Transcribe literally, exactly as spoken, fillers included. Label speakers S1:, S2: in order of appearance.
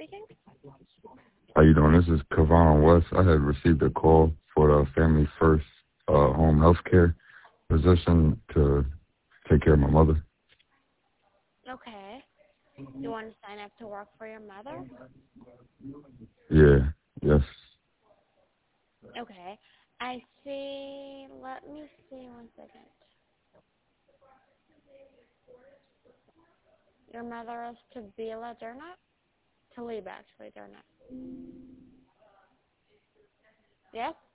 S1: speaking?
S2: How you doing? This is Kavon West. I had received a call for the Family First uh, home health care position to take care of my mother.
S1: Okay. You want to sign up to work for your mother?
S2: Yeah, yes.
S1: Okay. I see. Let me see one second. Your mother is Tabila Durnat? Taliba, actually, Durnat. Yes?